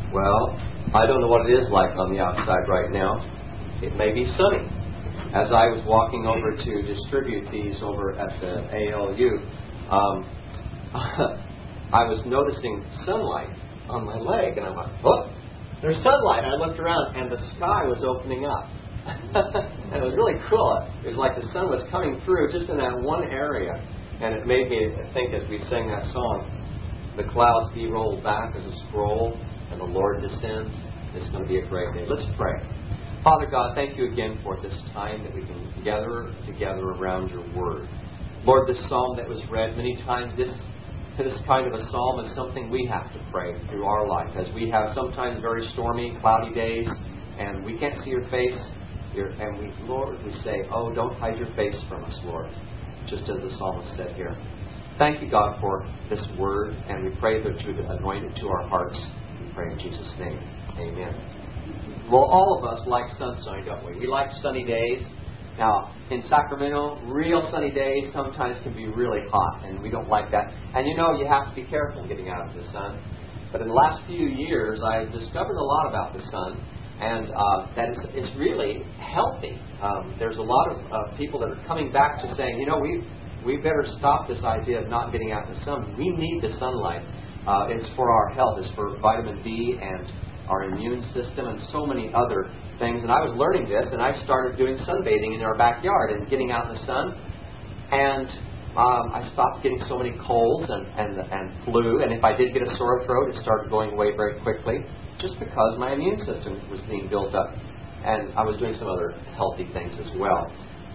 Well, I don't know what it is like on the outside right now. It may be sunny. As I was walking over to distribute these over at the ALU, I was noticing sunlight on my leg, and I went, "Oh, there's sunlight." And I looked around, and the sky was opening up. And it was really cool. It was like the sun was coming through just in that one area. And it made me think, as we sang that song, the clouds be rolled back as a scroll, and the Lord descends. It's going to be a great day. Let's pray. Father God, thank you again for this time that we can gather together around your word. Lord, this psalm that was read many times, this kind of a psalm is something we have to pray through our life, as we have sometimes very stormy, cloudy days, and we can't see your face. Lord, we say, "Oh, don't hide your face from us, Lord," just as the psalmist said here. Thank you, God, for this word, and we pray that you would anoint it to our hearts. We pray in Jesus' name. Amen. Well, all of us like sunshine, don't we? We like sunny days. Now, in Sacramento, real sunny days sometimes can be really hot, and we don't like that. And you know, you have to be careful getting out of the sun. But in the last few years, I've discovered a lot about the sun, and that it's really healthy. There's a lot of people that are coming back to saying, you know, we better stop this idea of not getting out in the sun. We need the sunlight. It's for our health. It's for vitamin D and our immune system and so many other things. And I was learning this, and I started doing sunbathing in our backyard and getting out in the sun. And I stopped getting so many colds and flu. And if I did get a sore throat, it started going away very quickly, just because my immune system was being built up. And I was doing some other healthy things as well.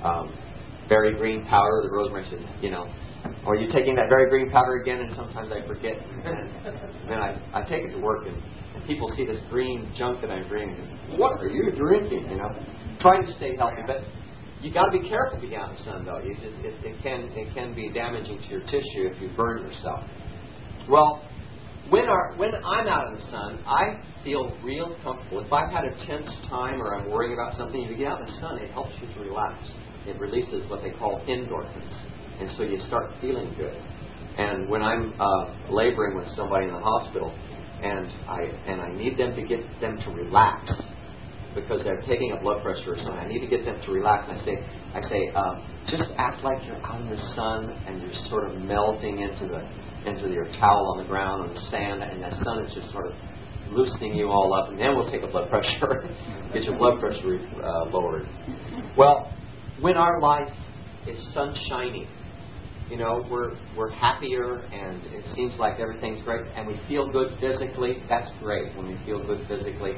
Very green powder, the Rosemary said, you know, or you're taking that very green powder again, and sometimes I forget. And then I take it to work, and people see this green junk that I'm drinking. What are you drinking? You know, trying to stay healthy, but you got to be careful being out in the sun, though. It can be damaging to your tissue if you burn yourself. Well, when I'm out in the sun, I feel real comfortable. If I've had a tense time or I'm worrying about something, if you get out in the sun, it helps you to relax. It releases what they call endorphins, and so you start feeling good. And when I'm laboring with somebody in the hospital, and I need them to get them to relax because they're taking a blood pressure or something. I need to get them to relax. And I say, just act like you're out in the sun and you're sort of melting into your towel on the ground on the sand, and the sun is just sort of loosening you all up. And then we'll take a blood pressure, get your blood pressure lowered. Well, when our life is sunshiny, you know, we're happier, and it seems like everything's great, and we feel good physically. That's great when we feel good physically.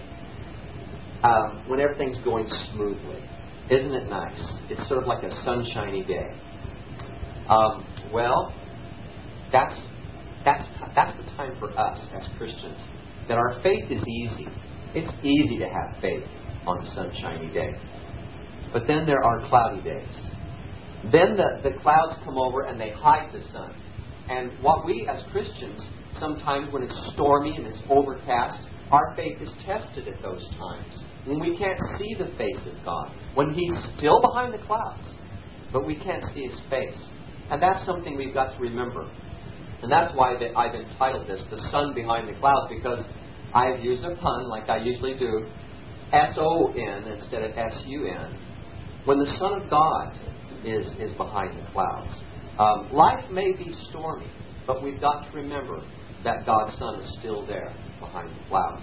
When everything's going smoothly, isn't it nice? It's sort of like a sunshiny day. Well, that's the time for us as Christians that our faith is easy. It's easy to have faith on a sunshiny day, but then there are cloudy days. Then the clouds come over and they hide the sun. And what we as Christians, sometimes when it's stormy and it's overcast, our faith is tested at those times. When we can't see the face of God. When He's still behind the clouds, but we can't see His face. And that's something we've got to remember. And that's why I've entitled this, The Sun Behind the Clouds, because I've used a pun, like I usually do, S-O-N instead of S-U-N. When the Son of God is behind the clouds. Life may be stormy, but we've got to remember that God's Son is still there behind the clouds.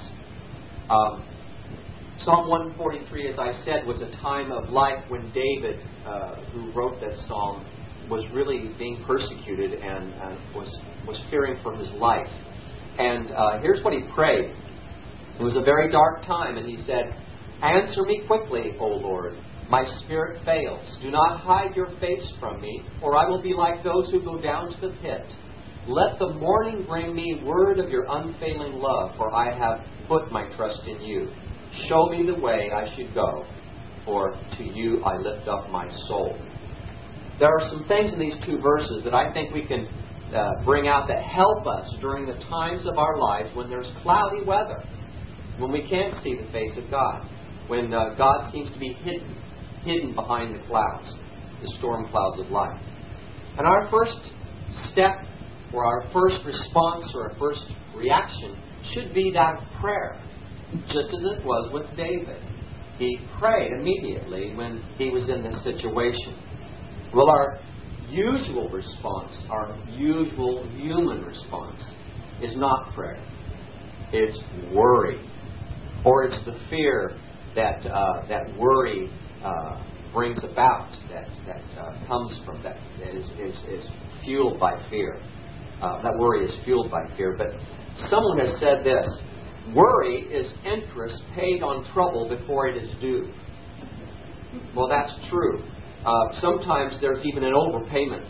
Psalm 143, as I said, was a time of life when David, who wrote that psalm, was really being persecuted and was fearing for his life. And here's what he prayed. It was a very dark time, and he said, "Answer me quickly, O Lord. My spirit fails. Do not hide your face from me, or I will be like those who go down to the pit. Let the morning bring me word of your unfailing love, for I have put my trust in you. Show me the way I should go, for to you I lift up my soul." There are some things in these two verses that I think we can bring out that help us during the times of our lives when there's cloudy weather, when we can't see the face of God, when God seems to be hidden behind the clouds, the storm clouds of life. And our first step for our first response or our first reaction should be that of prayer, just as it was with David. He prayed immediately when he was in this situation. Well, our usual response, our usual human response, is not prayer. It's worry. Or it's the fear that worry brings about, that comes from, that is fueled by fear. That worry is fueled by fear. But someone has said this: worry is interest paid on trouble before it is due. Well, that's true. Sometimes there's even an overpayment,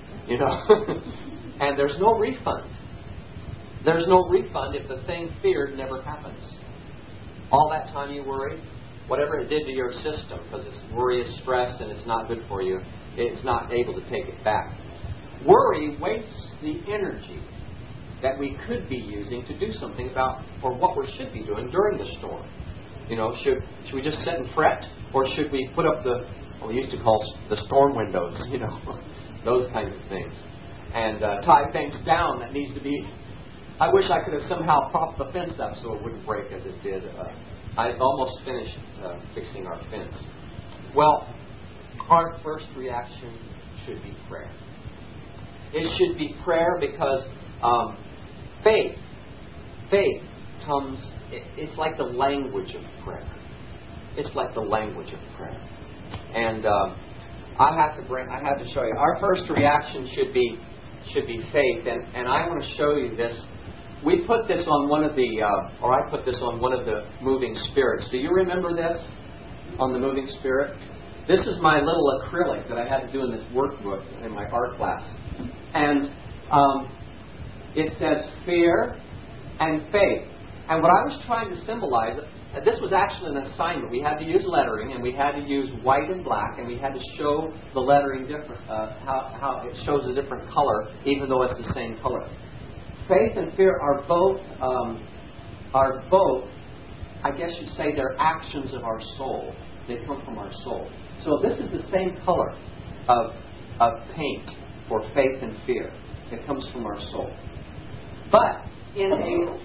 and there's no refund. There's no refund if the thing feared never happens. All that time you worried, whatever it did to your system, because worry is stress and it's not good for you, it's not able to take it back. Worry wastes the energy that we could be using to do something about, or what we should be doing during the storm. Should we just sit and fret, or should we put up what we used to call the storm windows, those kinds of things, and tie things down that needs to be. I wish I could have somehow propped the fence up so it wouldn't break as it did. I almost finished fixing our fence. Well, our first reaction should be prayer. It should be prayer because faith comes, it's like the language of prayer. It's like the language of prayer. And I have to show you. Our first reaction should be faith, and I want to show you this. We put this on one of I put this on one of the moving spirits. Do you remember this on the moving spirit? This is my little acrylic that I had to do in this workbook in my art class. And it says fear and faith. And what I was trying to symbolize, this was actually an assignment. We had to use lettering, and we had to use white and black, and we had to show the lettering different, how it shows a different color, even though it's the same color. Faith and fear are both, I guess you'd say, they're actions of our soul. They come from our soul. So this is the same color of paint for faith and fear. It comes from our soul. But in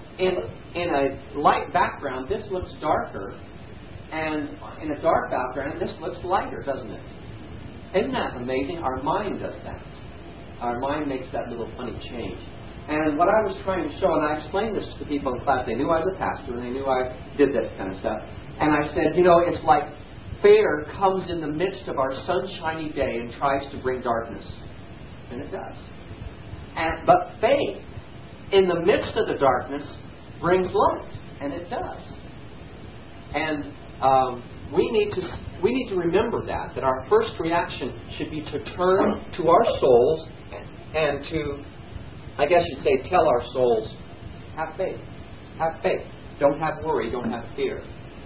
a light background, this looks darker, and in a dark background, this looks lighter, doesn't it? Isn't that amazing? Our mind does that. Our mind makes that little funny change. And what I was trying to show, and I explained this to people in class, they knew I was a pastor, and they knew I did this kind of stuff. And I said, it's like fear comes in the midst of our sunshiny day and tries to bring darkness. And it does. But faith, in the midst of the darkness, brings light. And it does. And we need to remember that our first reaction should be to turn to our souls and to, I guess you'd say, tell our souls, have faith. Have faith. Don't have worry. Don't have fear.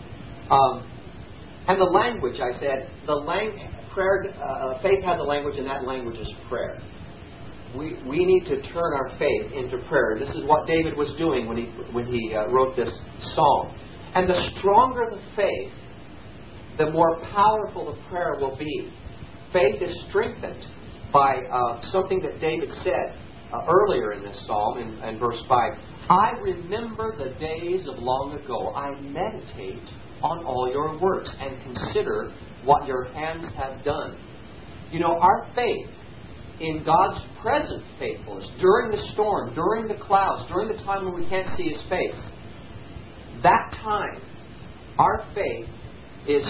And the language, I said, faith has a language, and that language is prayer. We need to turn our faith into prayer. This is what David was doing when he wrote this psalm. And the stronger the faith, the more powerful the prayer will be. Faith is strengthened by something that David said earlier in this psalm, in verse 5. I remember the days of long ago. I meditate on all your works and consider what your hands have done. Our faith in God's present faithfulness, during the storm, during the clouds, during the time when we can't see His face, that time, our faith is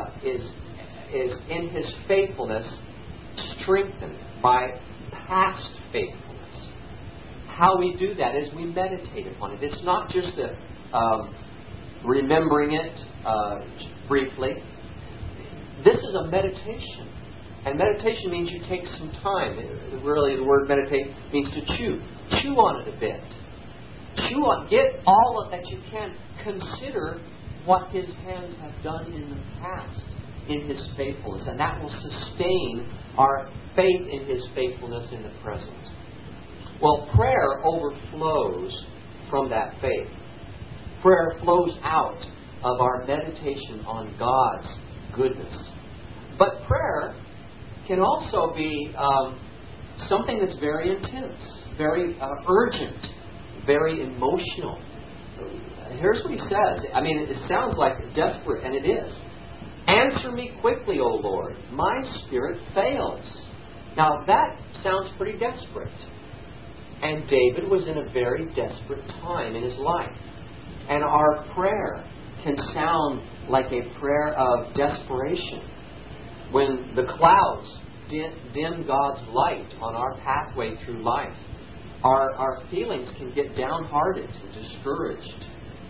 in His faithfulness strengthened by past faithfulness. How we do that is we meditate upon it. It's not just remembering it briefly. This is a meditation. And meditation means you take some time. Really, the word meditate means to chew. Chew on it a bit. Chew on. Get all of that you can. Consider what His hands have done in the past in His faithfulness. And that will sustain our faith in His faithfulness in the present. Well, prayer overflows from that faith. Prayer flows out of our meditation on God's goodness. But prayer can also be something that's very intense. very urgent, very emotional. Here's what he says. I mean, it sounds like desperate, and it is. Answer me quickly, O Lord. My spirit fails. Now, that sounds pretty desperate. And David was in a very desperate time in his life. And our prayer can sound like a prayer of desperation. When the clouds dim God's light on our pathway through life, our feelings can get downhearted and discouraged.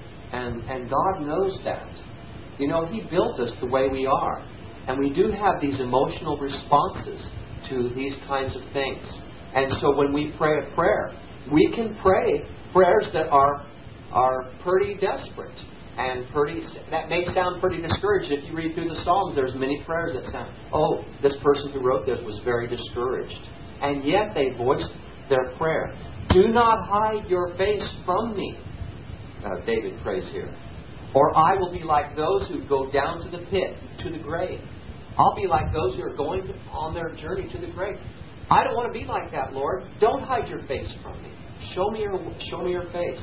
And God knows that. You know, He built us the way we are. And we do have these emotional responses to these kinds of things. And so when we pray a prayer, we can pray prayers that are pretty desperate. And that may sound pretty discouraged. If you read through the Psalms, there's many prayers that sound, oh, this person who wrote this was very discouraged. And yet they voiced their prayer. Do not hide your face from me, David prays here. Or I will be like those who go down to the pit, to the grave. I'll be like those who are going on their journey to the grave. I don't want to be like that, Lord. Don't hide your face from me. Show me your face.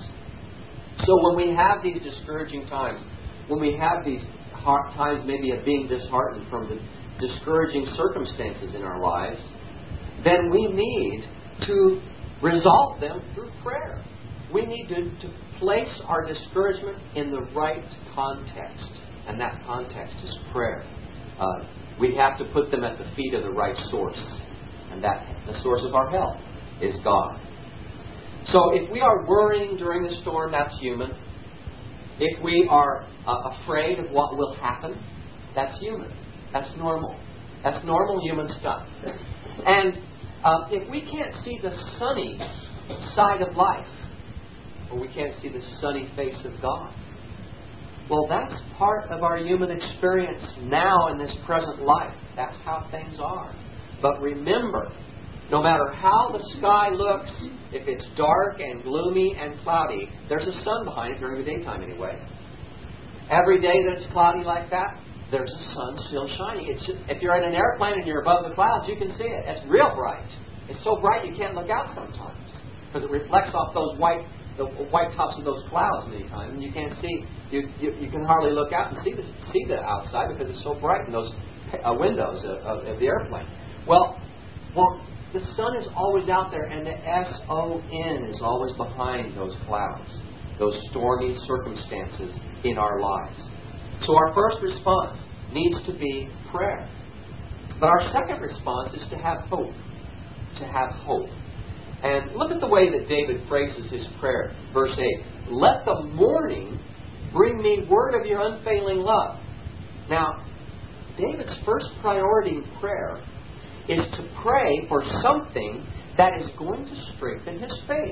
So when we have these discouraging times, when we have these times maybe of being disheartened from the discouraging circumstances in our lives, then we need to resolve them through prayer. We need to place our discouragement in the right context, and that context is prayer. We have to put them at the feet of the right source, and that the source of our help is God. So if we are worrying during the storm, that's human. If we are afraid of what will happen, that's human. That's normal. That's normal human stuff. And if we can't see the sunny side of life, or we can't see the sunny face of God, well, that's part of our human experience now in this present life. That's how things are. But remember, no matter how the sky looks, if it's dark and gloomy and cloudy, there's a sun behind it during the daytime anyway. Every day that it's cloudy like that, there's a sun still shining. If you're in an airplane and you're above the clouds, you can see it. It's real bright. It's so bright you can't look out sometimes because it reflects off the white tops of those clouds many times, and you can't see. You can hardly look out and see the outside because it's so bright in those windows of the airplane. Well, the sun is always out there, and the S-O-N is always behind those clouds, those stormy circumstances in our lives. So our first response needs to be prayer. But our second response is to have hope. To have hope. And look at the way that David phrases his prayer. Verse 8, let the morning bring me word of your unfailing love. Now, David's first priority in prayer is to pray for something that is going to strengthen his faith.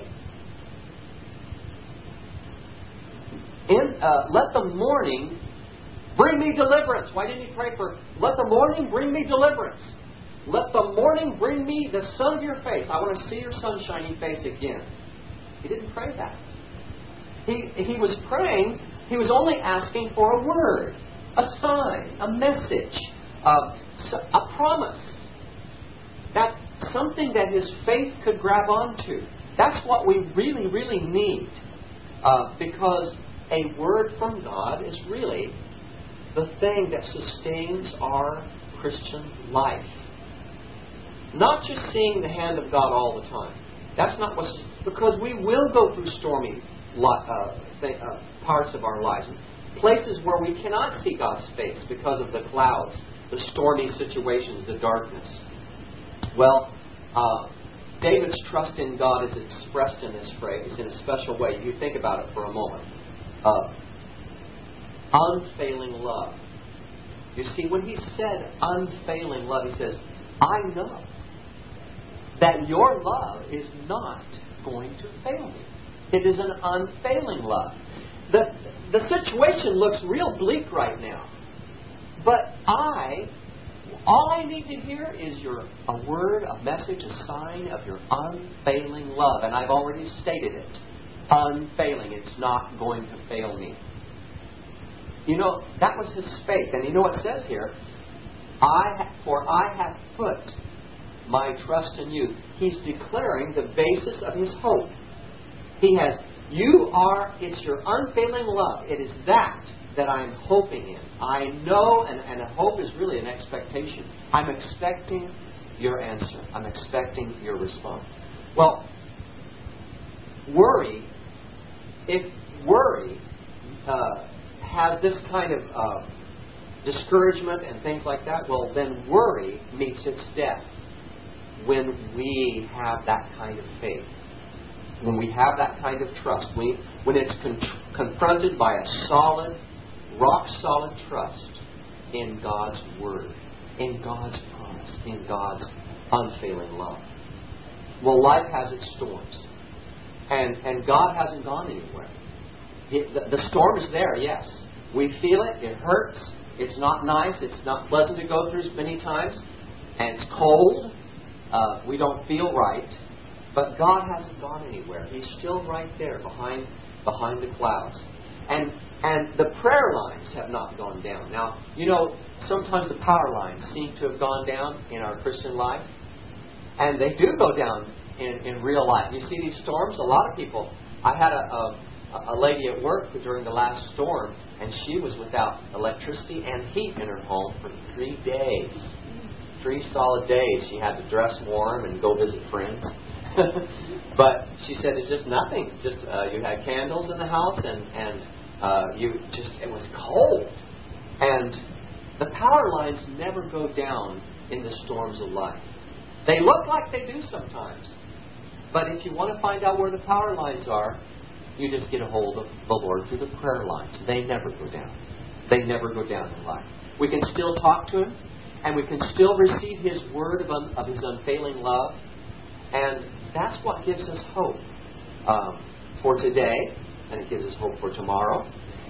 Let the morning bring me deliverance. Why didn't he pray for, let the morning bring me deliverance? Let the morning bring me the sun of your face. I want to see your sunshiny face again. He didn't pray that. He was praying, he was only asking for a word, a sign, a message, a promise. That's something that his faith could grab onto. That's what we really, really need. Because a word from God is really the thing that sustains our Christian life. Not just seeing the hand of God all the time. That's not what's... Because we will go through stormy parts of our lives. Places where we cannot see God's face because of the clouds, the stormy situations, the darkness. Well, David's trust in God is expressed in this phrase in a special way. You think about it for a moment. Unfailing love. You see, when he said unfailing love, he says, I know that your love is not going to fail me. It is an unfailing love. The situation looks real bleak right now. But all I need to hear is a word, a message, a sign of your unfailing love. And I've already stated it. Unfailing. It's not going to fail me. You know, that was his faith. And you know what it says here? For I have put my trust in you. He's declaring the basis of his hope. He has, it's your unfailing love. It is that I'm hoping in. I know, and a hope is really an expectation. I'm expecting your answer. I'm expecting your response. Well, if worry has this kind of discouragement and things like that, well, then worry meets its death when we have that kind of faith. When we have that kind of trust. When it's confronted by a solid, rock-solid trust in God's Word, in God's promise, in God's unfailing love. Well, life has its storms. And God hasn't gone anywhere. The storm is there, yes. We feel it. It hurts. It's not nice. It's not pleasant to go through many times. And it's cold. We don't feel right. But God hasn't gone anywhere. He's still right there behind the clouds. And the prayer lines have not gone down. Now, sometimes the power lines seem to have gone down in our Christian life. And they do go down in real life. You see these storms, a lot of people. I had a lady at work during the last storm, and she was without electricity and heat in her home for 3 days. 3 solid days. She had to dress warm and go visit friends. But she said it's just nothing. Just you had candles in the house, and it was cold. And the power lines never go down in the storms of life. They look like they do sometimes. But if you want to find out where the power lines are, you just get a hold of the Lord through the prayer lines. They never go down. They never go down in life. We can still talk to Him, and we can still receive His word of His unfailing love. And that's what gives us hope for today, and it gives us hope for tomorrow.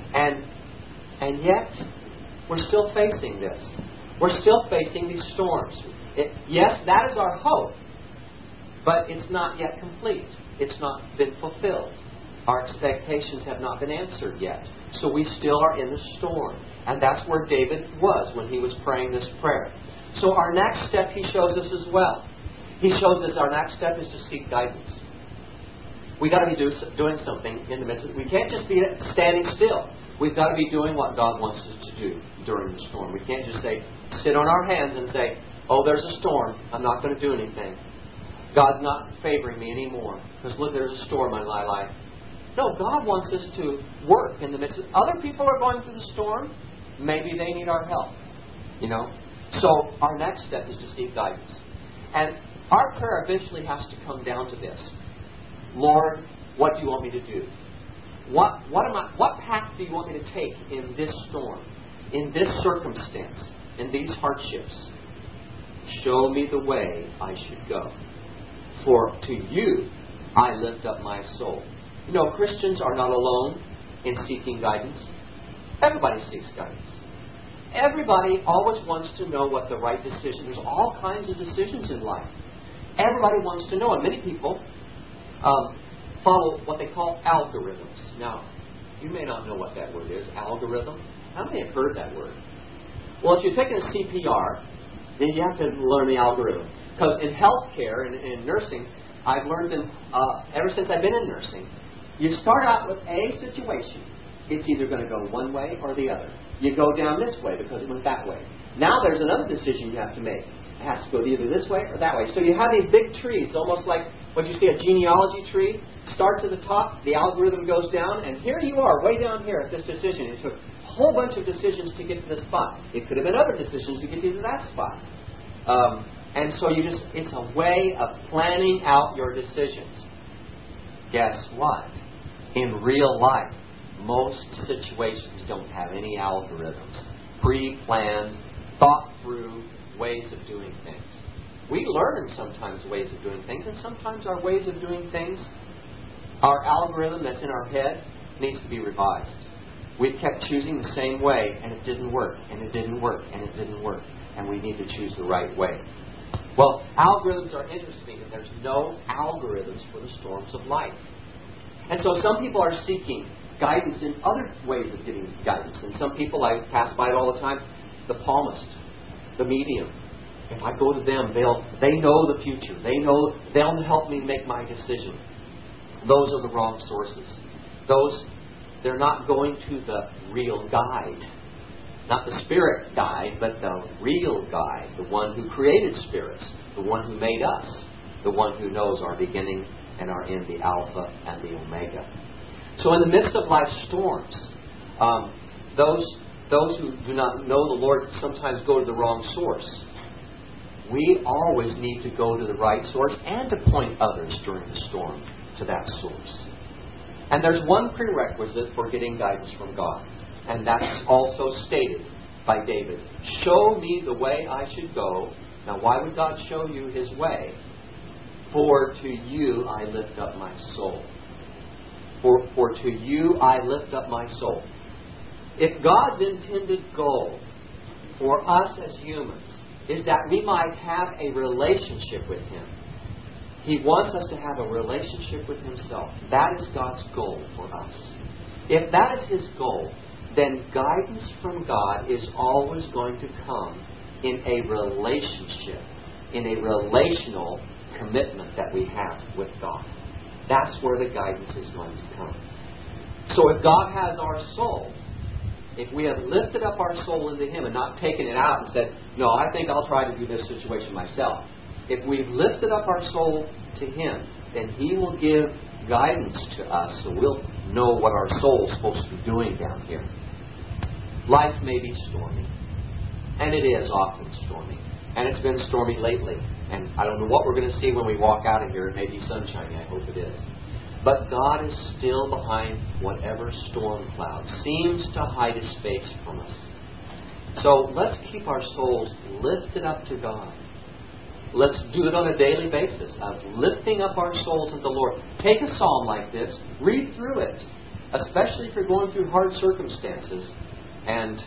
And yet, we're still facing this. We're still facing these storms. Yes, that is our hope, but it's not yet complete. It's not been fulfilled. Our expectations have not been answered yet. So we still are in the storm. And that's where David was when he was praying this prayer. So our next step he shows us as well. He shows us our next step is to seek guidance. We've got to be doing something in the midst of it. We can't just be standing still. We've got to be doing what God wants us to do during the storm. We can't just sit on our hands and say, oh, there's a storm. I'm not going to do anything. God's not favoring me anymore. Because look, there's a storm in my life. No, God wants us to work in the midst of it. Other people are going through the storm. Maybe they need our help. So our next step is to seek guidance. And our prayer eventually has to come down to this. Lord, what do you want me to do? What path do you want me to take in this storm, in this circumstance, in these hardships? Show me the way I should go. For to you I lift up my soul. Christians are not alone in seeking guidance. Everybody seeks guidance. Everybody always wants to know what the right decision is. There's all kinds of decisions in life. Everybody wants to know, and many people follow what they call algorithms. Now, you may not know what that word is, algorithm. How many have heard that word? Well, if you're taking a CPR, then you have to learn the algorithm. Because in healthcare and in nursing, I've learned ever since I've been in nursing, you start out with a situation. It's either going to go one way or the other. You go down this way because it went that way. Now there's another decision you have to make. It has to go either this way or that way. So you have these big trees, almost like what you see a genealogy tree. Starts at the top, the algorithm goes down, and here you are, way down here at this decision. It took a whole bunch of decisions to get to this spot. It could have been other decisions to get you to that spot. And so it's a way of planning out your decisions. Guess what? In real life, most situations don't have any algorithms. Pre-planned, thought-through ways of doing things. We learn sometimes ways of doing things, and sometimes our ways of doing things, our algorithm that's in our head, needs to be revised. We've kept choosing the same way, and it didn't work, and it didn't work, and it didn't work, and we need to choose the right way. Well, algorithms are interesting, and there's no algorithms for the storms of life. And so some people are seeking guidance in other ways of getting guidance. And some people, I pass by it all the time, the palmist, the medium, If I go to them, they know the future. They'll help me make my decision. Those are the wrong sources. They're not going to the real guide. Not the spirit guide, but the real guide. The one who created spirits. The one who made us. The one who knows our beginning and our end, the Alpha and the Omega. So in the midst of life's storms, those who do not know the Lord sometimes go to the wrong source. We always need to go to the right source and to point others during the storm to that source. And there's one prerequisite for getting guidance from God. And that's also stated by David. Show me the way I should go. Now, why would God show you His way? For to you I lift up my soul. For to you I lift up my soul. If God's intended goal for us as humans is that we might have a relationship with Him, He wants us to have a relationship with Himself. That is God's goal for us. If that is His goal, then guidance from God is always going to come in a relationship, in a relational commitment that we have with God. That's where the guidance is going to come. So if God has our soul, if we have lifted up our soul into Him and not taken it out and said, no, I think I'll try to do this situation myself. If we've lifted up our soul to Him, then He will give guidance to us so we'll know what our soul is supposed to be doing down here. Life may be stormy. And it is often stormy. And it's been stormy lately. And I don't know what we're going to see when we walk out of here. It may be sunshiny. I hope it is. But God is still behind whatever storm cloud seems to hide His face from us. So let's keep our souls lifted up to God. Let's do it on a daily basis of lifting up our souls to the Lord. Take a psalm like this. Read through it. Especially if you're going through hard circumstances. And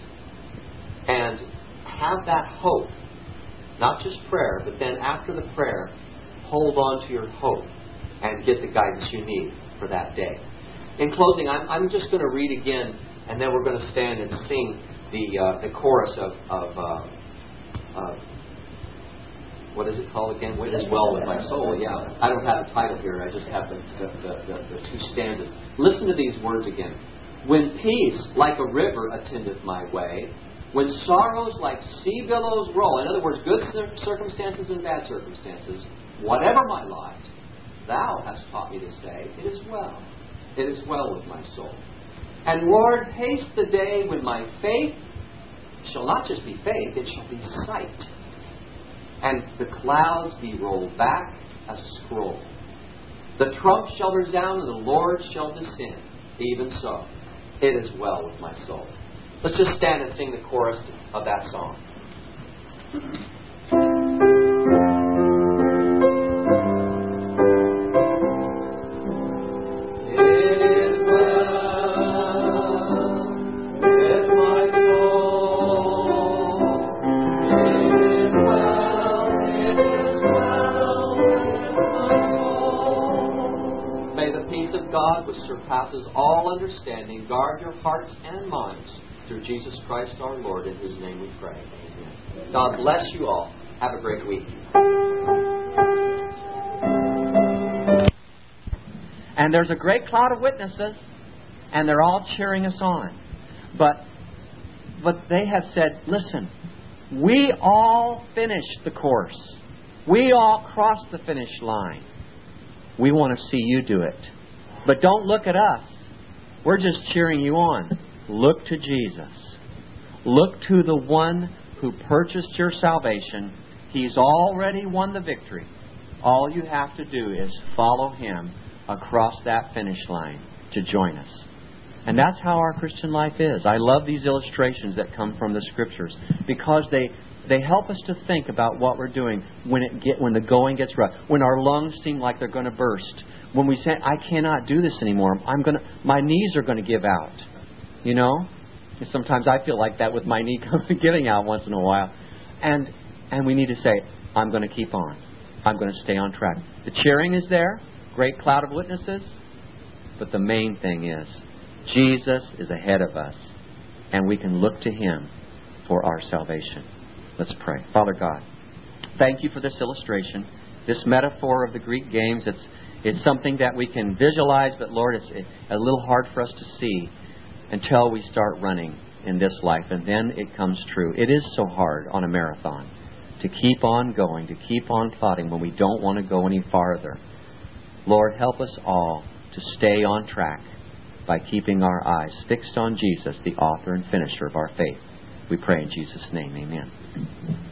have that hope. Not just prayer, but then after the prayer, hold on to your hope and get the guidance you need for that day. In closing, I'm just going to read again, and then we're going to stand and sing the chorus of what is it called again? It is well with my soul. Yeah, I don't have a title here. I just have the two stanzas. Listen to these words again. When peace like a river attendeth my way, when sorrows like sea billows roll, in other words, good circumstances and bad circumstances, whatever my lot, Thou hast taught me to say, it is well. It is well with my soul. And Lord, haste the day when my faith shall not just be faith, it shall be sight. And the clouds be rolled back as a scroll. The trump shall resound and the Lord shall descend. Even so, it is well with my soul. Let's just stand and sing the chorus of that song. God, which surpasses all understanding, guard your hearts and minds through Jesus Christ our Lord, in whose name we pray. Amen. God bless you all. Have a great week. And there's a great cloud of witnesses, and they're all cheering us on. But they have said, listen, we all finished the course. We all crossed the finish line. We want to see you do it. But don't look at us. We're just cheering you on. Look to Jesus. Look to the one who purchased your salvation. He's already won the victory. All you have to do is follow Him across that finish line to join us. And that's how our Christian life is. I love these illustrations that come from the Scriptures because they help us to think about what we're doing when the going gets rough, when our lungs seem like they're going to burst. When we say, I cannot do this anymore, my knees are going to give out. You know? Sometimes I feel like that with my knee giving out once in a while. And we need to say, I'm going to keep on. I'm going to stay on track. The cheering is there. Great cloud of witnesses. But the main thing is, Jesus is ahead of us. And we can look to Him for our salvation. Let's pray. Father God, thank you for this illustration, this metaphor of the Greek games. It's something that we can visualize, but Lord, it's a little hard for us to see until we start running in this life, and then it comes true. It is so hard on a marathon to keep on going, to keep on fighting when we don't want to go any farther. Lord, help us all to stay on track by keeping our eyes fixed on Jesus, the author and finisher of our faith. We pray in Jesus' name, amen.